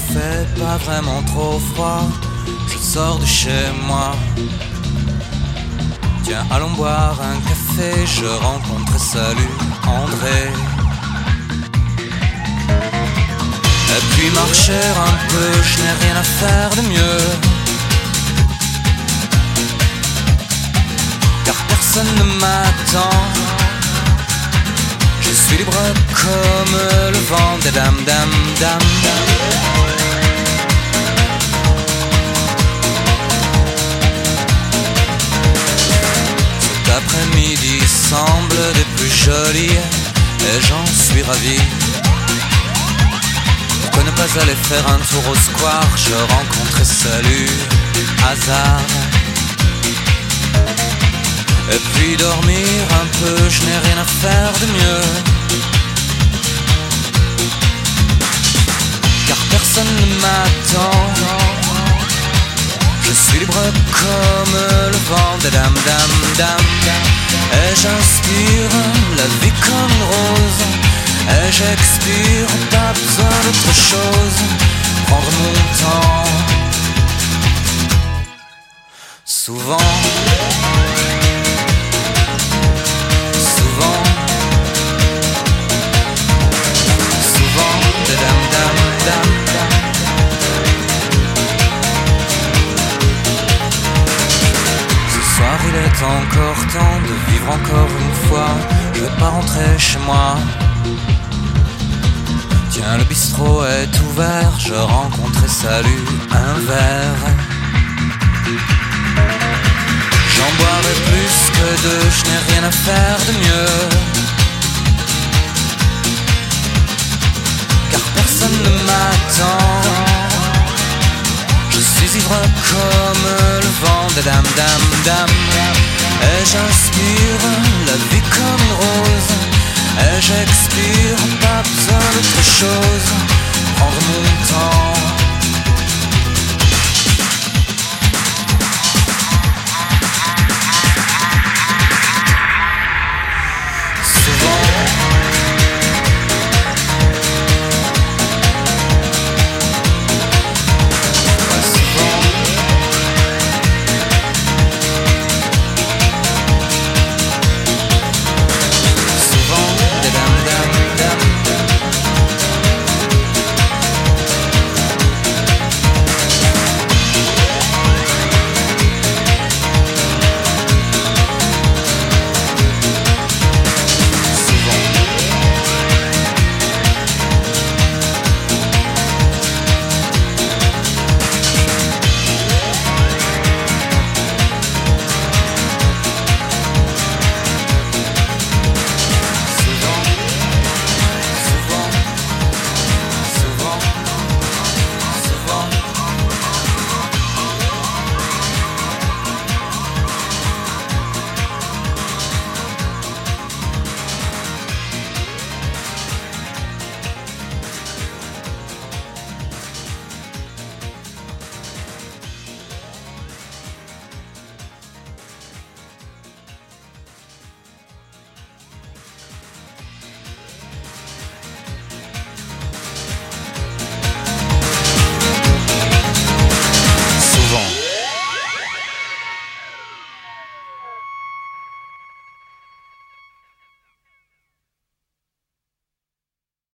fait pas vraiment trop froid, je sors de chez moi. Tiens, allons boire un café, je rencontre et salue André. Et puis marcher un peu, je n'ai rien à faire de mieux, car personne ne m'attend. Je suis libre comme le vent, dam dam dam. Cet après-midi semble des plus jolis et j'en suis ravi. Pourquoi ne pas aller faire un tour au square? Je rencontre et salue hasard. Et puis dormir un peu, je n'ai rien à faire de mieux, car personne ne m'attend. Je suis libre comme le vent, dam dam dam. Et j'inspire la vie comme une rose, et j'expire, pas besoin d'autre chose, prendre mon temps. Souvent, dam dam dam. Ce soir il est encore temps de vivre encore une fois. Je veux pas rentrer chez moi. Tiens, le bistrot est ouvert, je rencontre et salue un verre. J'en boirai plus que deux, je n'ai rien à faire de mieux, car personne ne m'attend. Je suis ivre comme le vent, dam dam dam. Et j'inspire la vie comme une rose, et j'expire, pas besoin d'autre chose, prendre mon temps.